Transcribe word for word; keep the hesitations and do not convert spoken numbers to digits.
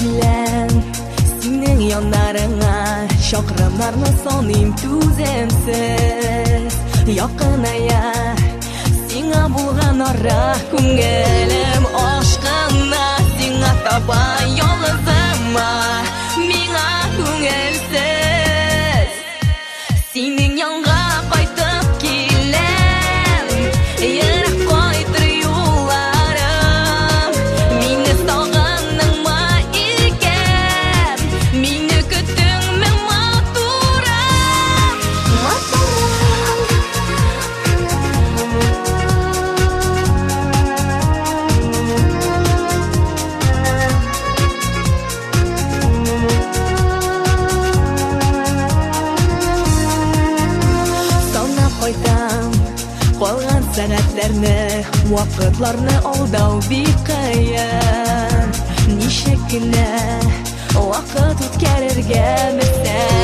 bilen senin yanlarına şakramlarını sanayım tüzemsiz yakınaya Sina bulgan ara күңелем aşkına Sina taban yoluzama Mina күңелsiz Senin yanға qaytып келем Йырақ қайтыр yollarım Mені сағының ма екен Мені күттің мен матурым Sana қайтам Қалған сәғәтләрне Вақытларны алдау бик қиын Ничек кенә Вақыт үткәрергә мөстәкилем